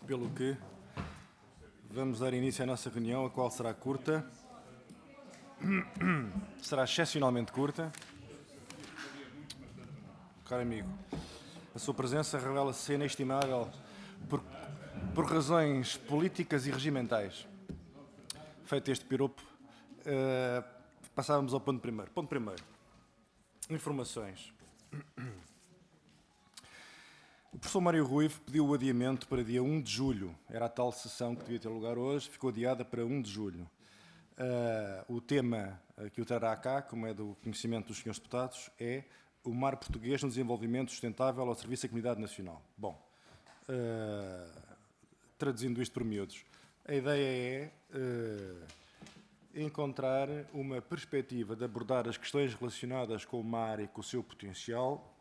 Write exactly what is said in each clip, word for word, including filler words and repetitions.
pelo que vamos dar início à nossa reunião, a qual será curta, será excepcionalmente curta. Caro amigo, a sua presença revela-se inestimável por, por razões políticas e regimentais. Feito este piropo, uh, passávamos ao ponto primeiro. Ponto primeiro. Informações. O professor Mário Ruivo pediu o adiamento para dia um de julho. Era a tal sessão que devia ter lugar hoje, ficou adiada para um de julho. Uh, o tema que o trará cá, como é do conhecimento dos senhores deputados, é o mar português no desenvolvimento sustentável ao serviço da comunidade nacional. Bom, uh, traduzindo isto por miúdos, a ideia é uh, encontrar uma perspectiva de abordar as questões relacionadas com o mar e com o seu potencial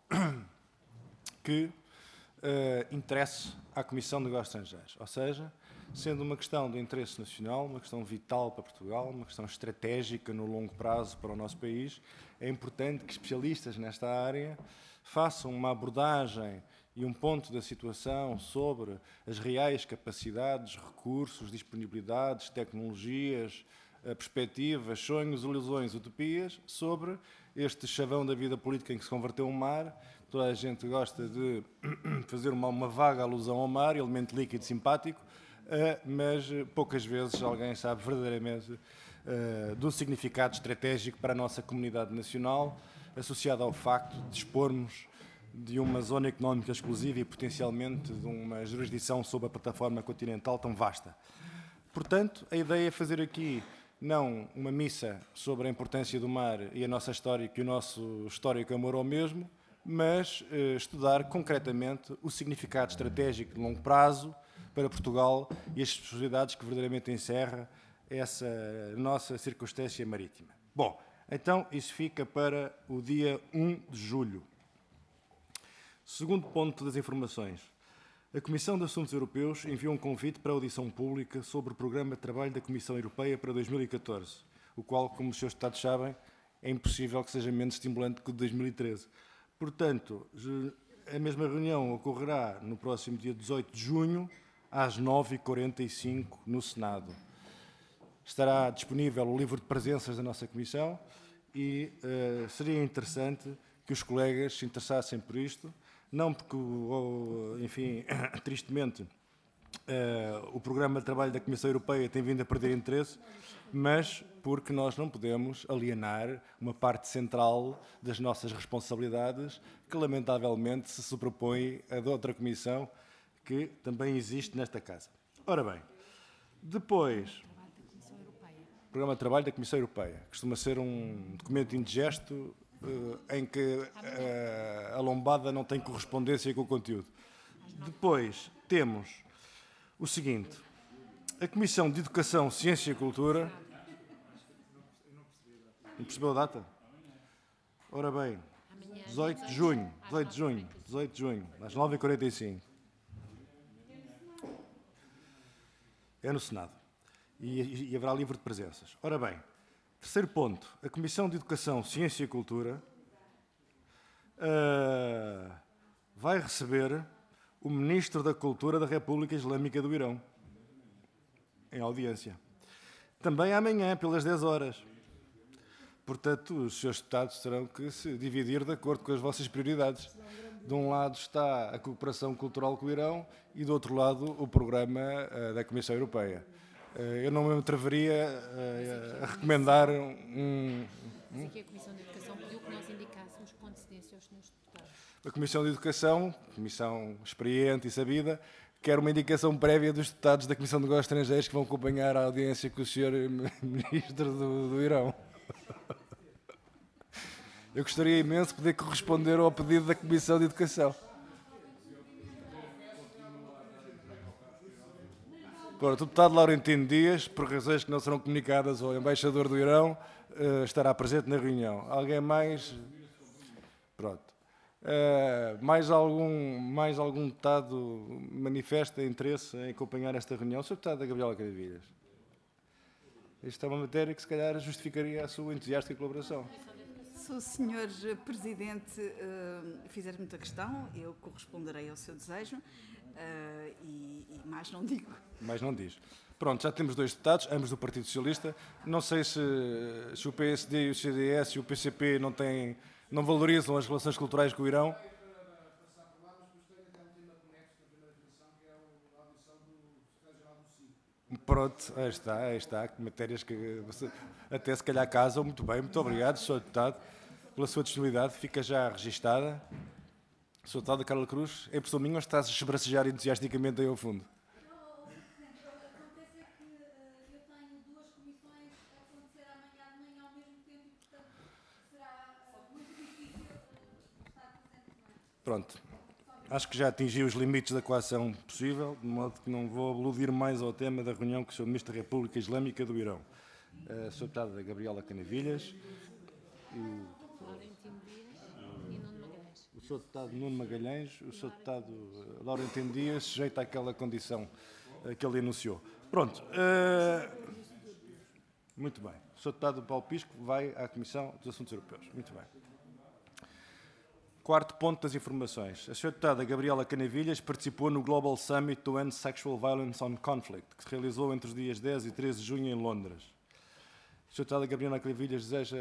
que uh, interesse à Comissão de Negócios Estrangeiros. Ou seja, sendo uma questão de interesse nacional, uma questão vital para Portugal, uma questão estratégica no longo prazo para o nosso país, é importante que especialistas nesta área façam uma abordagem e um ponto da situação sobre as reais capacidades, recursos, disponibilidades, tecnologias, perspectivas, sonhos, ilusões, utopias, sobre este chavão da vida política em que se converteu o mar. Toda a gente gosta de fazer uma, uma vaga alusão ao mar, elemento líquido simpático, mas poucas vezes alguém sabe verdadeiramente do significado estratégico para a nossa comunidade nacional, associado ao facto de dispormos de uma zona económica exclusiva e potencialmente de uma jurisdição sobre a plataforma continental tão vasta. Portanto, a ideia é fazer aqui não uma missa sobre a importância do mar e a nossa história, que o nosso histórico amor ao mesmo, mas eh, estudar concretamente o significado estratégico de longo prazo para Portugal e as possibilidades que verdadeiramente encerra essa nossa circunstância marítima. Bom, então isso fica para o dia um de julho. Segundo ponto das informações. A Comissão de Assuntos Europeus enviou um convite para audição pública sobre o Programa de Trabalho da Comissão Europeia para dois mil e catorze, o qual, como os seus deputados sabem, é impossível que seja menos estimulante que o de dois mil e treze. Portanto, a mesma reunião ocorrerá no próximo dia dezoito de junho, às nove e quarenta e cinco, no Senado. Estará disponível o livro de presenças da nossa Comissão e uh, seria interessante que os colegas se interessassem por isto, não porque, enfim, tristemente, uh, o programa de trabalho da Comissão Europeia tem vindo a perder interesse, mas porque nós não podemos alienar uma parte central das nossas responsabilidades que, lamentavelmente, se sobrepõe a de outra comissão que também existe nesta casa. Ora bem, depois, o programa de trabalho da Comissão Europeia costuma ser um documento indigesto uh, em que uh, a lombada não tem correspondência com o conteúdo. Depois temos o seguinte, a Comissão de Educação, Ciência e Cultura... Não percebeu a data? Ora bem, dezoito de junho, dezoito de junho, dezoito de junho, às nove e quarenta e cinco. É no Senado. E, e haverá livro de presenças. Ora bem, terceiro ponto. A Comissão de Educação, Ciência e Cultura uh, vai receber o Ministro da Cultura da República Islâmica do Irão, em audiência. Também amanhã, pelas dez horas. Portanto, os seus deputados terão que se dividir de acordo com as vossas prioridades. De um lado está a cooperação cultural com o Irão e do outro lado o programa uh, da Comissão Europeia. Uh, eu não me atreveria uh, a recomendar um... Mas aqui a Comissão de Educação pediu que nós indicássemos com antecedência aos senhores deputados. A Comissão de Educação, comissão experiente e sabida, quer uma indicação prévia dos deputados da Comissão de Negócios Estrangeiros que vão acompanhar a audiência com o senhor Ministro do, do Irão. Eu gostaria imenso de poder corresponder ao pedido da Comissão de Educação. Pronto, o deputado Laurentino Dias, por razões que não serão comunicadas ao embaixador do Irão, estará presente na reunião. Alguém mais? Pronto. Uh, mais, algum, mais algum deputado manifesta interesse em acompanhar esta reunião? O senhor deputado Gabriela Caravilhas. Esta é uma matéria que se calhar justificaria a sua entusiástica colaboração. Se o senhor Presidente uh, fizer muita questão, eu corresponderei ao seu desejo uh, e, e mais mais não digo. Mais não diz. Pronto, já temos dois deputados, ambos do Partido Socialista. Não sei se, se o P S D, o C D S e o P C P não, têm, não valorizam as relações culturais com o Irão. Pronto, aí está, aí está. Matérias que você, até se calhar casam. Muito bem, muito obrigado, senhor Deputado, pela sua disponibilidade. Fica já registada. senhor Deputado Carla Cruz, é pessoa minha ou está a esbracejar entusiasticamente aí ao fundo? Pronto, acho que já atingi os limites da coação possível, de modo que não vou aludir mais ao tema da reunião com o senhor Ministro da República Islâmica do Irão. A senhora Deputada Gabriela Canavilhas e o, Laurentino Dias e Nuno Magalhães. o senhor Deputado Nuno Magalhães, o senhor Deputado Laurentino Dias, sujeito àquela condição uh, que ele enunciou. Pronto, uh, muito bem. O senhor Deputado Paulo Pisco vai à Comissão dos Assuntos Europeus. Muito bem. Quarto ponto das informações. A senhora Deputada Gabriela Canavilhas participou no Global Summit to End Sexual Violence on Conflict, que se realizou entre os dias dez e treze de junho em Londres. A senhora Deputada Gabriela Canavilhas deseja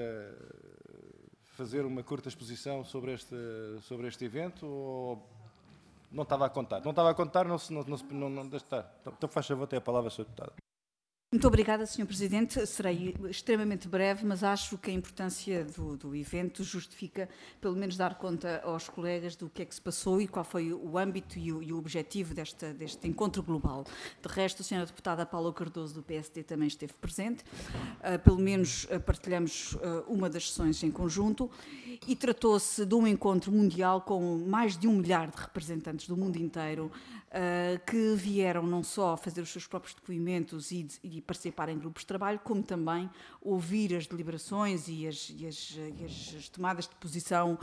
fazer uma curta exposição sobre este, sobre este evento ou não estava a contar? Não estava a contar, não se... Não, não, não, não deixa estar. Então faz favor, tem a palavra a senhora Deputada. Muito obrigada, senhor Presidente. Serei extremamente breve, mas acho que a importância do, do evento justifica, pelo menos, dar conta aos colegas do que é que se passou e qual foi o âmbito e o, e o objetivo desta, deste encontro global. De resto, a senhora Deputada Paula Cardoso, do P S D, também esteve presente. Uh, pelo menos uh, partilhamos uh, uma das sessões em conjunto e tratou-se de um encontro mundial com mais de um milhar de representantes do mundo inteiro uh, que vieram não só fazer os seus próprios depoimentos e, e participar em grupos de trabalho, como também ouvir as deliberações e as, e as, e as tomadas de posição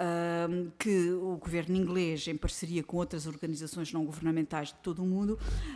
uh, que o governo inglês, em parceria com outras organizações não governamentais de todo o mundo,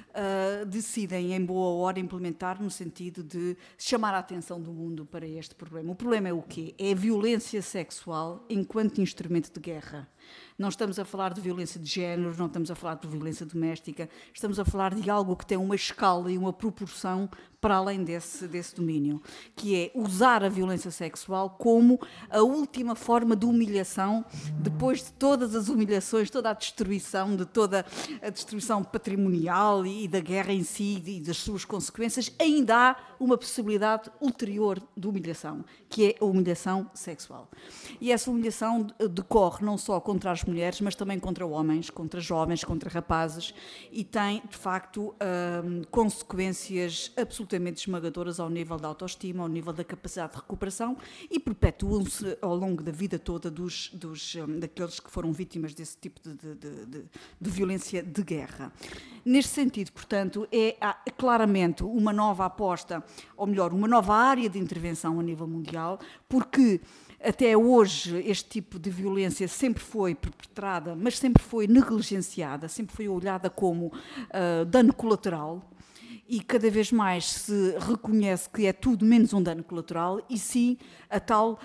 uh, decidem em boa hora implementar no sentido de chamar a atenção do mundo para este problema. O problema é o quê? É a violência sexual enquanto instrumento de guerra. Não estamos a falar de violência de género, não estamos a falar de violência doméstica, estamos a falar de algo que tem uma escala e uma proporção para além desse, desse domínio, que é usar a violência sexual como a última forma de humilhação, depois de todas as humilhações, toda a destruição, de toda a destruição patrimonial e da guerra em si e das suas consequências, ainda há uma possibilidade ulterior de humilhação, que é a humilhação sexual. E essa humilhação decorre não só contra as mulheres, mas também contra homens, contra jovens, contra rapazes, e tem, de facto, hum, consequências absolutamente esmagadoras ao nível da autoestima, ao nível da capacidade de recuperação e perpetuam-se ao longo da vida toda dos, dos, um, daqueles que foram vítimas desse tipo de, de, de, de, de violência de guerra. Neste sentido, portanto, é há, claramente uma nova aposta, ou melhor, uma nova área de intervenção a nível mundial, porque até hoje este tipo de violência sempre foi perpetrada, mas sempre foi negligenciada, sempre foi olhada como uh, dano colateral, e cada vez mais se reconhece que é tudo menos um dano colateral e sim a tal,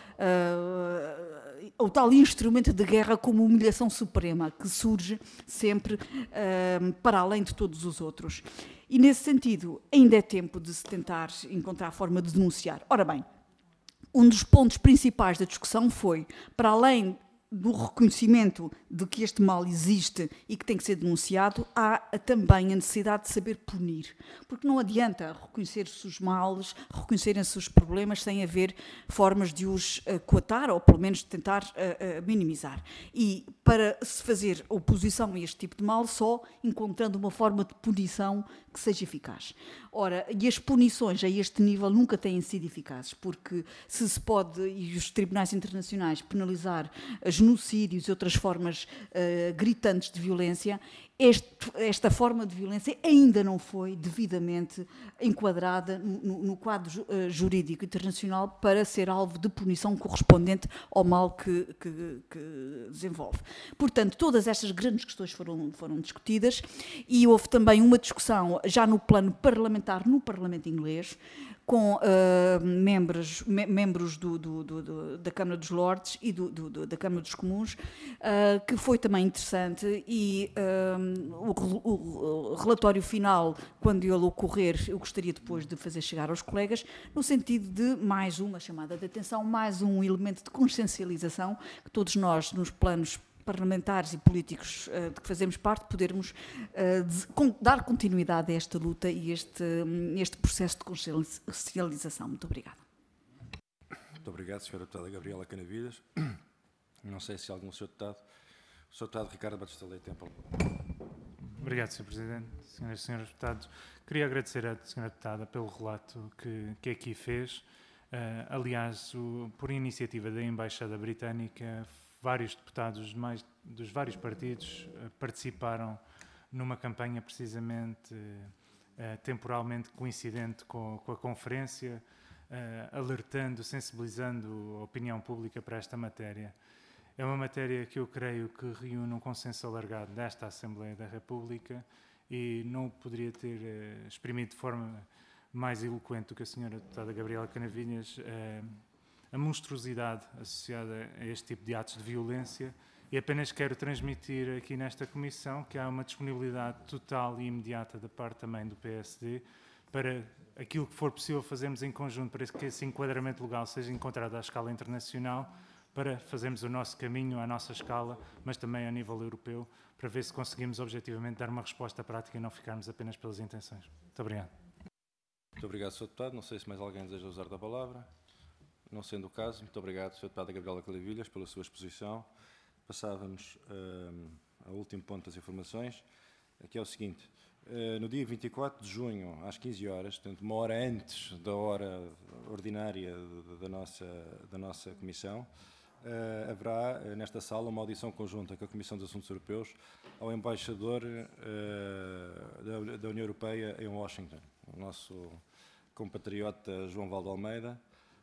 uh, o tal instrumento de guerra como humilhação suprema que surge sempre uh, para além de todos os outros. E nesse sentido ainda é tempo de se tentar encontrar a forma de denunciar. Ora bem, um dos pontos principais da discussão foi, para além do reconhecimento de que este mal existe e que tem que ser denunciado, há também a necessidade de saber punir. Porque não adianta reconhecer-se os males, reconhecerem-se os problemas sem haver formas de os uh, coatar ou pelo menos de tentar uh, uh, minimizar. E para se fazer oposição a este tipo de mal, só encontrando uma forma de punição que seja eficaz. Ora, e as punições a este nível nunca têm sido eficazes, porque se se pode, e os tribunais internacionais, penalizar genocídios e outras formas uh, gritantes de violência, este, esta forma de violência ainda não foi devidamente enquadrada no, no quadro uh, jurídico internacional para ser alvo de punição correspondente ao mal que, que, que desenvolve. Portanto, todas estas grandes questões foram, foram discutidas e houve também uma discussão já no plano parlamentar, no Parlamento inglês, com uh, membros, me, membros do, do, do, do, da Câmara dos Lordes e do, do, da Câmara dos Comuns, uh, que foi também interessante e uh, o, o, o relatório final, quando ele ocorrer, eu gostaria depois de fazer chegar aos colegas, no sentido de mais uma chamada de atenção, mais um elemento de consciencialização, que todos nós, nos planos parlamentares e políticos uh, de que fazemos parte, podermos uh, de, com, dar continuidade a esta luta e este, este processo de consciencialização. Muito obrigada. Muito obrigado, senhora Deputada Gabriela Canavilhas. Não sei se algum senhor Deputado... O senhor Deputado Ricardo Batista Leite tem a palavra. Obrigado, senhor Presidente. Senhoras e senhores deputados, queria agradecer à senhora Deputada pelo relato que, que aqui fez. Uh, aliás, o, por iniciativa da Embaixada Britânica, vários deputados de mais, dos vários partidos uh, participaram numa campanha precisamente uh, temporalmente coincidente com, com a conferência, uh, alertando, sensibilizando a opinião pública para esta matéria. É uma matéria que eu creio que reúne um consenso alargado desta Assembleia da República e não poderia ter uh, exprimido de forma mais eloquente do que a senhora deputada Gabriela Canavilhas uh, a monstruosidade associada a este tipo de atos de violência, e apenas quero transmitir aqui nesta comissão que há uma disponibilidade total e imediata da parte também do P S D para aquilo que for possível fazermos em conjunto para que esse enquadramento legal seja encontrado à escala internacional, para fazermos o nosso caminho à nossa escala, mas também a nível europeu, para ver se conseguimos objetivamente dar uma resposta prática e não ficarmos apenas pelas intenções. Muito obrigado. Muito obrigado, senhor Deputado. Não sei se mais alguém deseja usar da palavra. Não sendo o caso, muito obrigado, senhora Deputada Gabriela Canavilhas, pela sua exposição. Passávamos uh, ao último ponto das informações, que é o seguinte. Uh, no dia vinte e quatro de junho, às quinze horas, portanto, uma hora antes da hora ordinária da nossa, da nossa comissão, uh, haverá uh, nesta sala uma audição conjunta com a Comissão dos Assuntos Europeus ao embaixador uh, da, da União Europeia em Washington, o nosso compatriota João Valdo Almeida,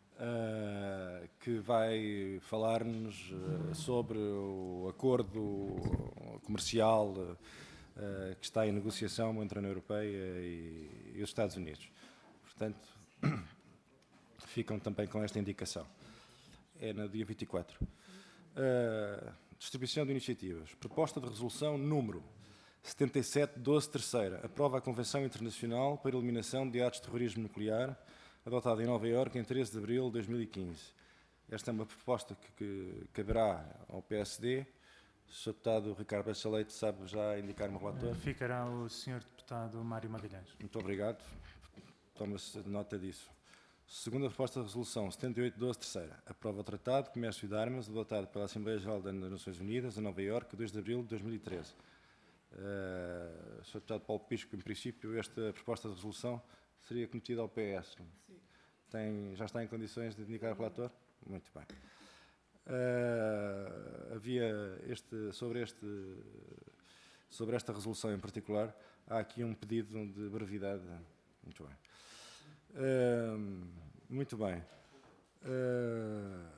Uh, que vai falar-nos uh, sobre o acordo comercial uh, que está em negociação entre a União Europeia e, e os Estados Unidos. Portanto, ficam também com esta indicação. É no dia vinte e quatro. Uh, distribuição de iniciativas. Proposta de resolução número setenta e sete doze terceira. Aprova a Convenção Internacional para a Eliminação de Atos de Terrorismo Nuclear, adotada em Nova Iorque em treze de abril de dois mil e quinze. Esta é uma proposta que, que caberá ao P S D. O senhor Deputado Ricardo Batista Leite sabe já indicar-me o relator? Ficará o senhor Deputado Mário Magalhães. Muito obrigado. Toma-se nota disso. Segunda proposta de resolução, setenta e oito doze terceira. Aprova o Tratado de Comércio de Armas, adotado pela Assembleia Geral das Nações Unidas, em Nova Iorque, dois de abril de dois mil e treze. Uh, senhor Deputado Paulo Pisco, em princípio, esta proposta de resolução seria cometida ao P S. Tem, já está em condições de indicar o relator? Muito bem. Uh, havia este, sobre, este, sobre esta resolução em particular, há aqui um pedido de brevidade. Muito bem. Uh, muito bem. Uh,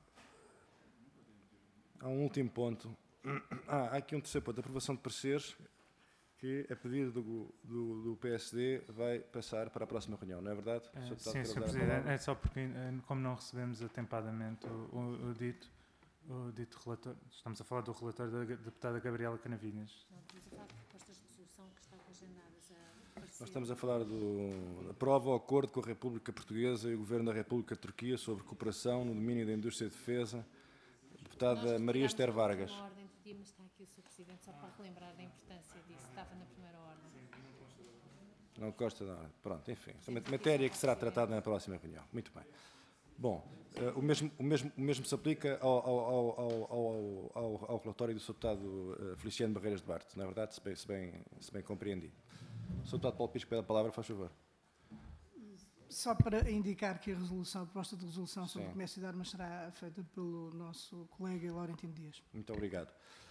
há um último ponto. Ah, há aqui um terceiro ponto, aprovação de pareceres, que, a pedido do, do, do P S D, vai passar para a próxima reunião, não é verdade? É, sim, senhor Presidente, é só porque, como não recebemos atempadamente o, o, o, dito, o dito relatório, estamos a falar do relatório da deputada Gabriela Canavilhas. Não, estamos a falar de propostas de resolução que estavam agendadas a Nós estamos a falar do aprova o acordo com a República Portuguesa e o Governo da República de Turquia sobre cooperação no domínio da indústria de defesa. Deputada Maria Esther Vargas. Mas está aqui o senhor Presidente, só para relembrar a importância disso, estava na primeira ordem. Não consta nada. Pronto, enfim. É uma matéria que será tratada na próxima reunião. Muito bem. Bom, uh, o, mesmo, o, mesmo, o mesmo se aplica ao, ao, ao, ao, ao, ao relatório do senhor Deputado uh, Feliciano Barreiras de Barte, não é verdade? Se bem, se bem, se bem compreendi. O senhor Deputado Paulo Pisco pede a palavra, faz favor. Só para indicar que a resolução, a proposta de resolução sobre Sim. o comércio de armas será feita pelo nosso colega Laurentino Dias. Muito obrigado.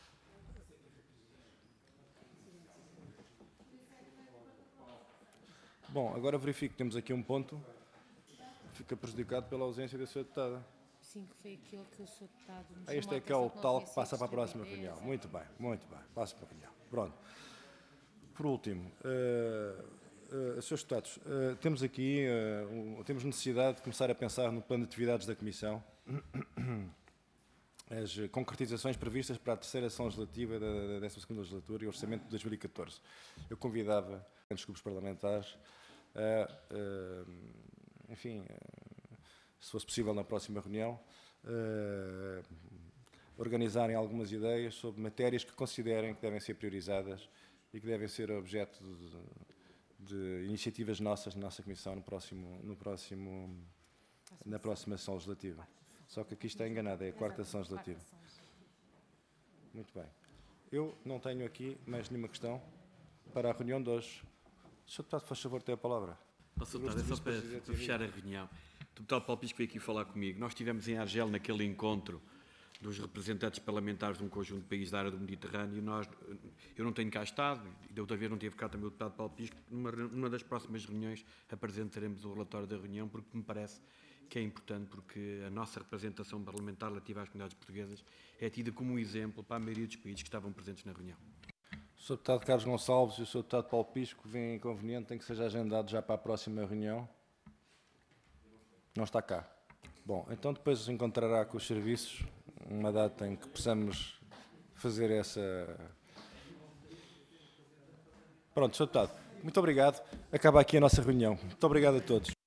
Bom, agora verifico que temos aqui um ponto que fica prejudicado pela ausência da senhora Deputada. Sim, que foi aquele que o senhor Deputado nos Ah, este é que é o tal que passa para a próxima reunião. Muito bem, muito bem. Passa para a reunião. Pronto. Por último, uh, uh, senhores Deputados, uh, temos aqui, uh, um, temos necessidade de começar a pensar no plano de atividades da Comissão. as concretizações previstas para a terceira sessão legislativa da, da décima segunda legislatura e o orçamento de dois mil e catorze. Eu convidava os grupos parlamentares a, a enfim, a, se fosse possível na próxima reunião, a, organizarem algumas ideias sobre matérias que considerem que devem ser priorizadas e que devem ser objeto de, de iniciativas nossas na nossa Comissão no próximo, no próximo, na próxima sessão legislativa. Só que aqui está enganado, é a quarta sessão legislativa. Muito bem. Eu não tenho aqui mais nenhuma questão para a reunião de hoje. senhor Deputado, faz favor, tem a palavra. Nossa, Deputado, é só para, para fechar a reunião. O Deputado Paulo Pisco veio aqui falar comigo. Nós estivemos em Argel naquele encontro dos representantes parlamentares de um conjunto de países da área do Mediterrâneo e nós, eu não tenho cá estado, e da outra vez não teve cá também o Deputado Paulo Pisco. Numa, numa das próximas reuniões apresentaremos o relatório da reunião, porque me parece que é importante, porque a nossa representação parlamentar relativa às comunidades portuguesas é tida como um exemplo para a maioria dos países que estavam presentes na reunião. O senhor Deputado Carlos Gonçalves e o senhor Deputado Paulo Pisco veem inconveniente em que seja agendado já para a próxima reunião? Não está cá. Bom, então depois encontrará com os serviços uma data em que possamos fazer essa... Pronto, senhor Deputado, muito obrigado. Acaba aqui a nossa reunião. Muito obrigado a todos.